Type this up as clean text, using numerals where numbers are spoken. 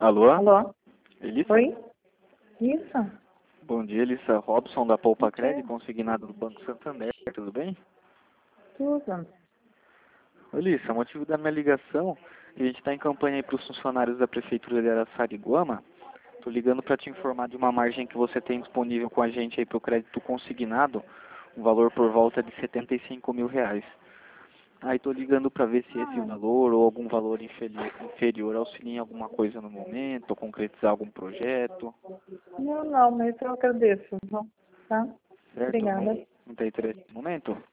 Alô? Alô? Elissa? Oi? Isso? Bom dia, Elissa. Robson da Poupa O Cred, quê? consignado do Banco Santander. Tudo bem? Tudo. Ô, Elissa, o motivo da minha ligação é que a gente está em campanha aí para os funcionários da Prefeitura de Araçariguama. Estou ligando para te informar de uma margem que você tem disponível com a gente aí para o crédito consignado, um valor por volta de R$ 75.000. Aí estou ligando para ver se esse Ah, valor ou algum valor inferior auxilia em alguma coisa no momento, ou concretizar algum projeto, não, mas eu agradeço, viu? Tá? certo? Obrigada. Não tem interesse no momento?